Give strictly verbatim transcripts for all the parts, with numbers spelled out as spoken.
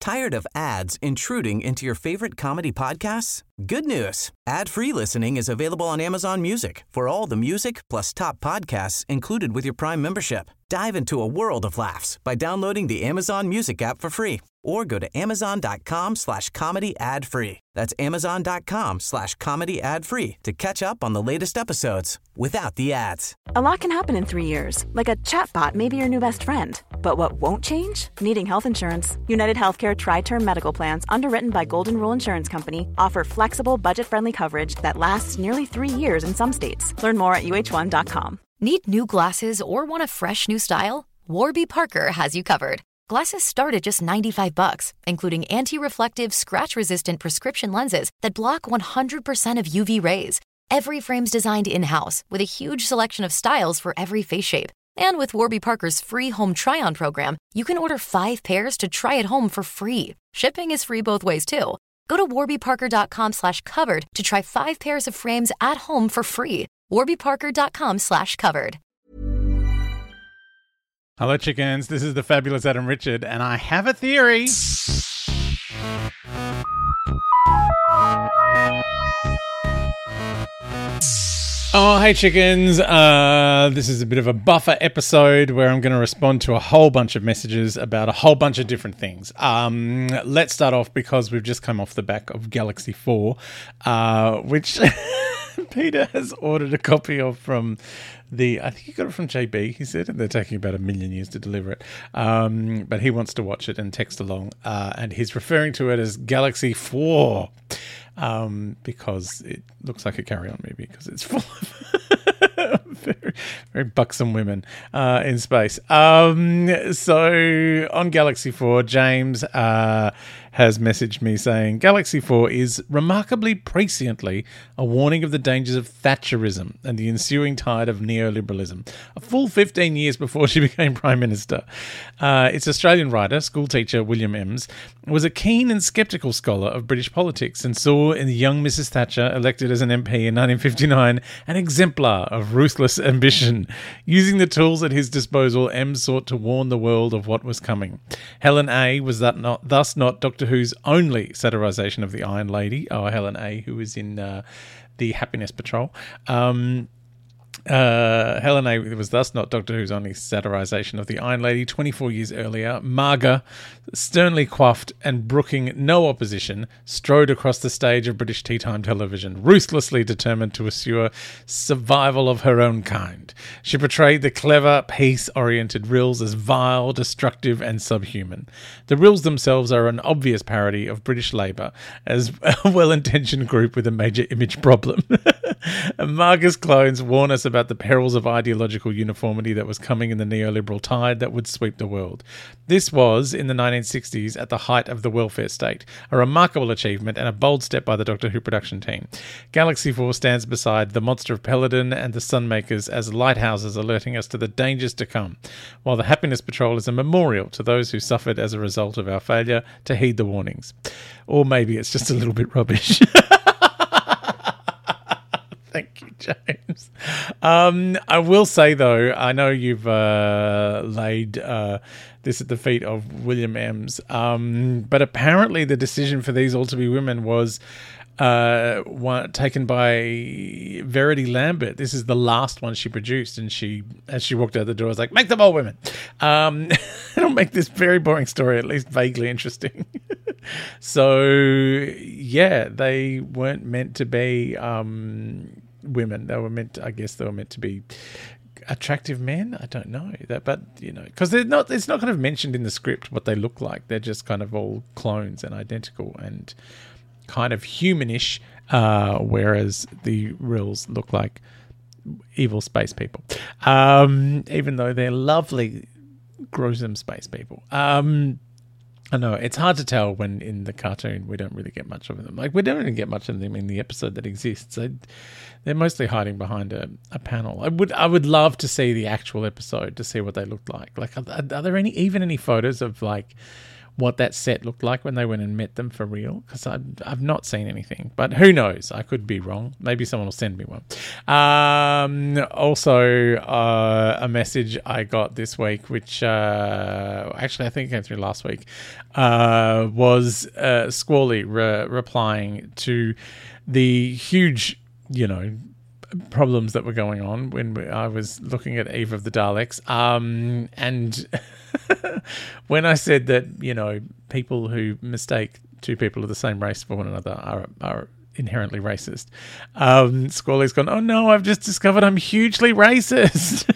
Tired of ads intruding into your favorite comedy podcasts? Good news. Ad-free listening is available on Amazon Music for all the music plus top podcasts included with your Prime membership. Dive into a world of laughs by downloading the Amazon Music app for free or go to amazon.com slash comedy ad free. That's amazon.com slash comedy ad free to catch up on the latest episodes without the ads. A lot can happen in three years, like a chatbot may be your new best friend. But what won't change? Needing health insurance. United Healthcare Tri-Term Medical Plans, underwritten by Golden Rule Insurance Company, offer flexible, budget-friendly coverage that lasts nearly three years in some states. Learn more at U H one dot com. Need new glasses or want a fresh new style? Warby Parker has you covered. Glasses start at just ninety-five bucks, including anti-reflective, scratch-resistant prescription lenses that block one hundred percent of U V rays. Every frame's designed in-house with a huge selection of styles for every face shape. And with Warby Parker's free home try-on program, you can order five pairs to try at home for free. Shipping is free both ways, too. Go to warbyparker.com slash covered to try five pairs of frames at home for free. warbyparker.com slash covered. Hello, chickens. This is the fabulous Adam Richard, and I have a theory. Oh, hey, chickens. Uh, this is a bit of a buffer episode where I'm going to respond to a whole bunch of messages about a whole bunch of different things. Um, let's start off because we've just come off the back of Galaxy four, uh, which Peter has ordered a copy of from the, I think he got it from J B, he said, and they're taking about a million years to deliver it. Um, but he wants to watch it and text along, uh, and he's referring to it as Galaxy four. Um, because it looks like a carry-on movie because it's full of very, very buxom women uh, in space. Um, so on Galaxy four, James uh, has messaged me saying, Galaxy four is remarkably presciently a warning of the dangers of Thatcherism and the ensuing tide of neoliberalism, a full fifteen years before she became Prime Minister. Uh, its Australian writer, schoolteacher William Emms, was a keen and sceptical scholar of British politics and saw in the young Missus Thatcher, elected as an M P in nineteen fifty-nine, an exemplar of ruthless ambition. Using the tools at his disposal, Emms sought to warn the world of what was coming. Helen A was that not, thus not Doctor Who's only satirisation of the Iron Lady, oh, Helen A, who was in uh, the Happiness Patrol. Um... Uh, Helen A was thus not Doctor Who's only satirisation of the Iron Lady. twenty-four years earlier, Marga, sternly coiffed and brooking no opposition, strode across the stage of British tea time television, ruthlessly determined to assure survival of her own kind. She portrayed the clever, peace-oriented Rills as vile, destructive and subhuman. The Rills themselves are an obvious parody of British Labour as a well-intentioned group with a major image problem. Marga's clones warn us about the perils of ideological uniformity that was coming in the neoliberal tide that would sweep the world. This was, in the nineteen sixties, at the height of the welfare state, a remarkable achievement and a bold step by the Doctor Who production team. Galaxy four stands beside the Monster of Peladon and the Sunmakers as lighthouses alerting us to the dangers to come, while the Happiness Patrol is a memorial to those who suffered as a result of our failure to heed the warnings. Or maybe it's just a little bit rubbish. Thank you, James. Um, I will say, though, I know you've uh, laid uh, this at the feet of William Emms, um, but apparently the decision for these all to be women was uh, one, taken by Verity Lambert. This is the last one she produced, and she, as she walked out the door, was like, make them all women. Um, it'll make this very boring story at least vaguely interesting. So, yeah, they weren't meant to be um, women. They were meant to, I guess they were meant to be attractive men. I don't know that, but you know, because they're not. It's not kind of mentioned in the script what they look like. They're just kind of all clones and identical and kind of humanish, uh, whereas the Rills look like evil space people, um, even though they're lovely, gruesome space people. Um, I know it's hard to tell when in the cartoon we don't really get much of them. Like we don't even get much of them in the episode that exists. They, they're mostly hiding behind a, a panel. I would I would love to see the actual episode to see what they looked like. Like are, are there any even any photos of like what that set looked like when they went and met them for real, because I've, I've not seen anything. But who knows? I could be wrong. Maybe someone will send me one. Um, also, uh, a message I got this week, which uh, actually I think came through last week, uh, was uh, Squally re- replying to the huge, you know, problems that were going on when I was looking at Eve of the Daleks. Um, and when I said that, you know, people who mistake two people of the same race for one another are are inherently racist, um, Squally's gone, oh no, I've just discovered I'm hugely racist.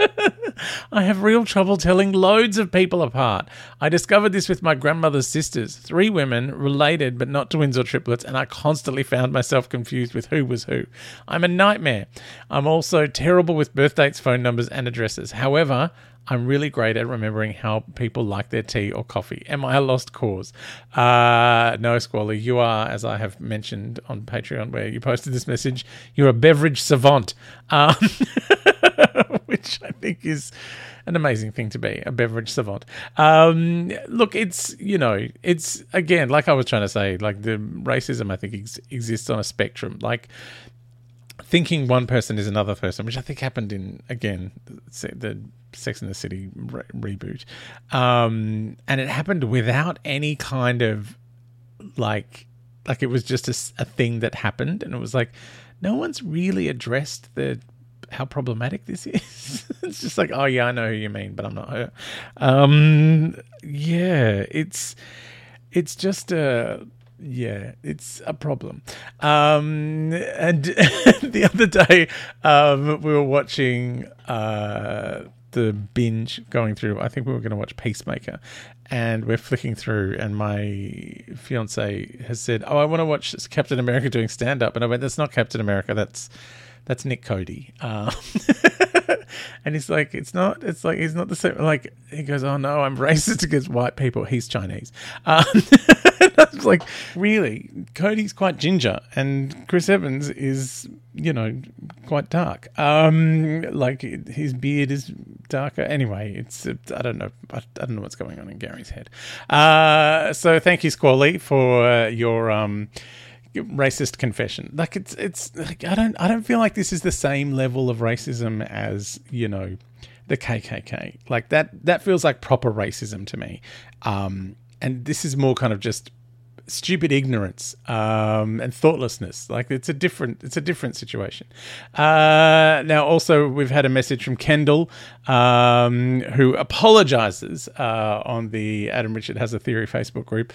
I have real trouble telling loads of people apart. I discovered this with my grandmother's sisters, three women, related but not twins or triplets, and I constantly found myself confused with who was who. I'm a nightmare. I'm also terrible with birth dates, phone numbers, and addresses. However, I'm really great at remembering how people like their tea or coffee. Am I a lost cause? Uh, no, Squally, you are, as I have mentioned on Patreon where you posted this message, you're a beverage savant, um, which I think is an amazing thing to be, a beverage savant. Um, look, it's, you know, it's, again, like I was trying to say, like the racism, I think, ex- exists on a spectrum. Like, thinking one person is another person, which I think happened in, again, the Sex and the City re- reboot. Um, and it happened without any kind of, like, like it was just a, a thing that happened. And it was like, no one's really addressed the how problematic this is. It's just like, oh, yeah, I know who you mean, but I'm not her. Um, yeah, it's it's just a... Yeah, it's a problem. Um, and the other day, um, we were watching uh, the binge going through. I think we were going to watch Peacemaker, and we're flicking through, and my fiance has said, "Oh, I want to watch Captain America doing stand-up," and I went, "That's not Captain America. That's that's Nick Cody." Um, and he's like, "It's not. It's like he's not the same." Like he goes, "Oh no, I'm racist against white people. He's Chinese." Um, I was like, really? Cody's quite ginger, and Chris Evans is, you know, quite dark. Um, like his beard is darker. Anyway, it's I don't know. I, I don't know what's going on in Gary's head. Uh, so thank you, Squally, for uh, your um. racist confession. Like it's it's like I don't I don't feel like this is the same level of racism as, you know, the K K K. Like that that feels like proper racism to me. Um, and this is more kind of just stupid ignorance um, and thoughtlessness. Like it's a different it's a different situation. Uh, now also we've had a message from Kendall um, who apologizes uh, on the Adam Richard Has a Theory Facebook group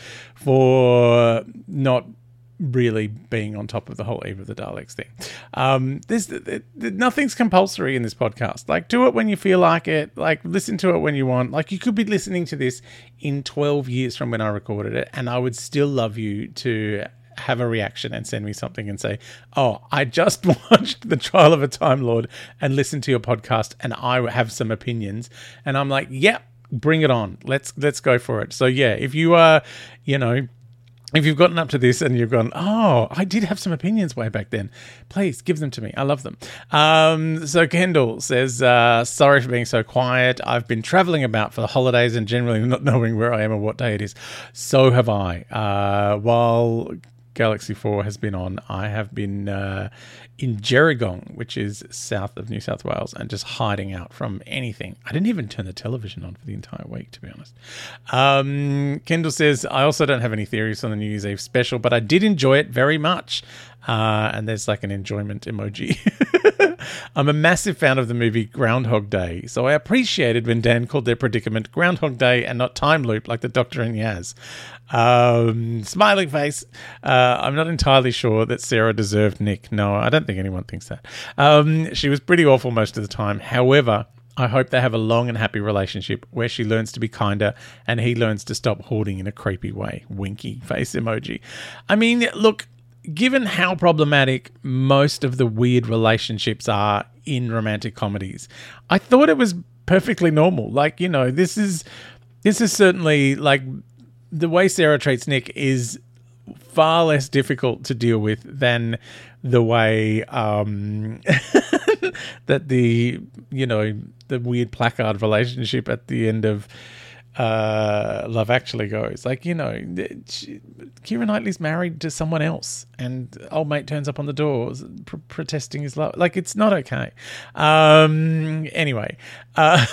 for not really being on top of the whole Eve of the Daleks thing. Um, there's it, it, nothing's compulsory in this podcast. Like, do it when you feel like it. Like, listen to it when you want. Like, you could be listening to this in twelve years from when I recorded it, and I would still love you to have a reaction and send me something and say, oh, I just watched The Trial of a Time Lord and listened to your podcast, and I have some opinions. And I'm like, yep, bring it on. Let's let's go for it. So, yeah, if you are, you know, if you've gotten up to this and you've gone, oh, I did have some opinions way back then, please give them to me. I love them. Um, so Kendall says, uh, sorry for being so quiet. I've been traveling about for the holidays and generally not knowing where I am or what day it is. So have I. Uh, while Galaxy four has been on, I have been uh, in Gerringong, which is south of New South Wales, and just hiding out from anything. I didn't even turn the television on for the entire week, to be honest. Um, Kendall says, I also don't have any theories on the New Year's Eve special, but I did enjoy it very much. Uh, and there's like an enjoyment emoji. I'm a massive fan of the movie Groundhog Day, so I appreciated when Dan called their predicament Groundhog Day and not Time Loop like the Doctor and Yaz. Um, smiling face. Uh, I'm not entirely sure that Sarah deserved Nick. No, I don't think anyone thinks that. Um, she was pretty awful most of the time. However, I hope they have a long and happy relationship where she learns to be kinder and he learns to stop hoarding in a creepy way. Winky face emoji. I mean, look, given how problematic most of the weird relationships are in romantic comedies, I thought it was perfectly normal. Like, you know, this is this is certainly like the way Sarah treats Nick is far less difficult to deal with than the way um, that the, you know, the weird placard relationship at the end of uh, Love Actually goes. Like, you know, she, Keira Knightley's married to someone else, and old mate turns up on the door pr- protesting his love. Like, it's not okay. Um, anyway, uh,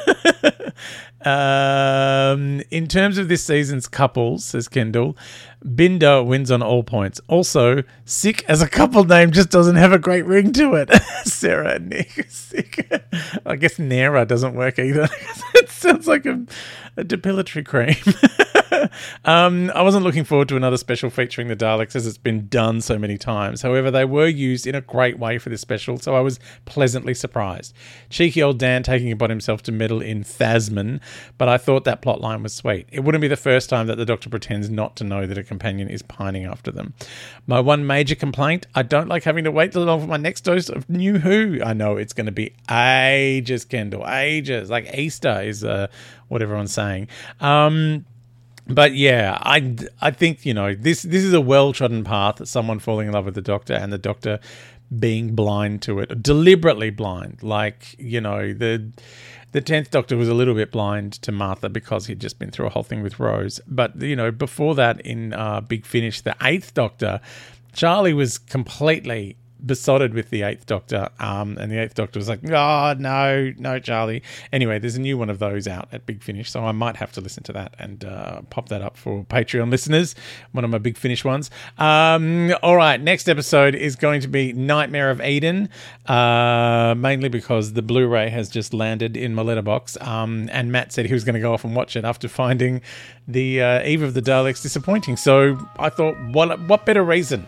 um, in terms of this season's couples, says Kendall, Binder wins on all points. Also, Sick as a couple name just doesn't have a great ring to it. Sarah and Nick. Sick. I guess Nera doesn't work either. It sounds like a, a depilatory cream. um, I wasn't looking forward to another special featuring the Daleks as it's been done so many times. However, they were used in a great way for this special, so I was pleasantly surprised. Cheeky old Dan taking it upon himself to meddle in Thasmin, but I thought that plotline was sweet. It wouldn't be the first time that the Doctor pretends not to know that a companion is pining after them. My one major complaint, I don't like having to wait too long for my next dose of New Who. I know it's going to be ages, Kendall, ages. Like Easter is uh, what everyone's saying. Um... But yeah, I, I think, you know, this this is a well-trodden path, someone falling in love with the Doctor and the Doctor being blind to it, deliberately blind. Like, you know, the the tenth Doctor was a little bit blind to Martha because he'd just been through a whole thing with Rose. But, you know, before that in uh, Big Finish, the eighth Doctor, Charlie was completely besotted with the eighth Doctor, um, and the eighth Doctor was like, oh, no, no, Charlie. Anyway, there's a new one of those out at Big Finish, so I might have to listen to that and uh, pop that up for Patreon listeners, one of my Big Finish ones. Um, all right, next episode is going to be Nightmare of Eden, uh, mainly because the Blu-ray has just landed in my letterbox, um, and Matt said he was going to go off and watch it after finding the uh, Eve of the Daleks disappointing, so I thought, what, what better reason?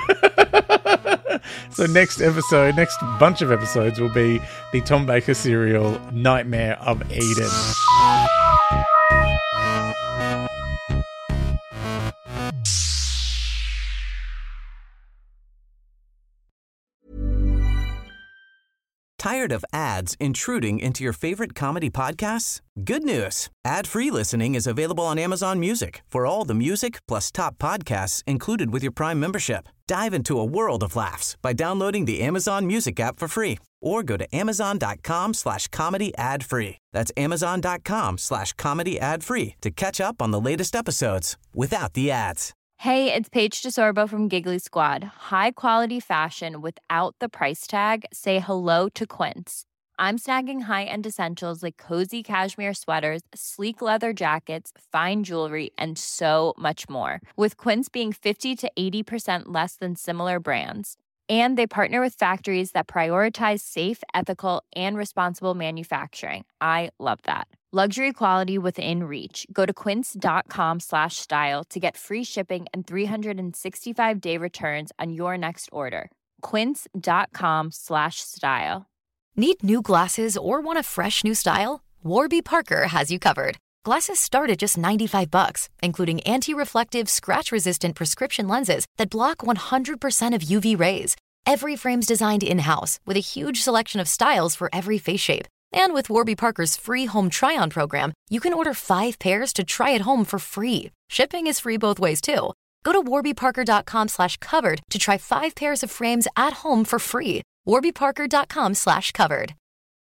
So next episode, next bunch of episodes will be the Tom Baker serial Nightmare of Eden. Tired of ads intruding into your favorite comedy podcasts? Good news. Ad-free listening is available on Amazon Music for all the music plus top podcasts included with your Prime membership. Dive into a world of laughs by downloading the Amazon Music app for free or go to amazon.com slash comedy ad free. That's amazon.com slash comedy ad free to catch up on the latest episodes without the ads. Hey, it's Paige DeSorbo from Giggly Squad. High quality fashion without the price tag. Say hello to Quince. I'm snagging high-end essentials like cozy cashmere sweaters, sleek leather jackets, fine jewelry, and so much more. With Quince being fifty to eighty percent less than similar brands. And they partner with factories that prioritize safe, ethical, and responsible manufacturing. I love that. Luxury quality within reach. Go to quince.com slash style to get free shipping and three sixty-five day returns on your next order. Quince.com slash style. Need new glasses or want a fresh new style? Warby Parker has you covered. Glasses start at just ninety-five bucks, including anti-reflective, scratch-resistant prescription lenses that block one hundred percent of U V rays. Every frame's designed in-house with a huge selection of styles for every face shape. And with Warby Parker's free home try-on program, you can order five pairs to try at home for free. Shipping is free both ways, too. Go to warbyparker.com slash covered to try five pairs of frames at home for free. warbyparker.com slash covered.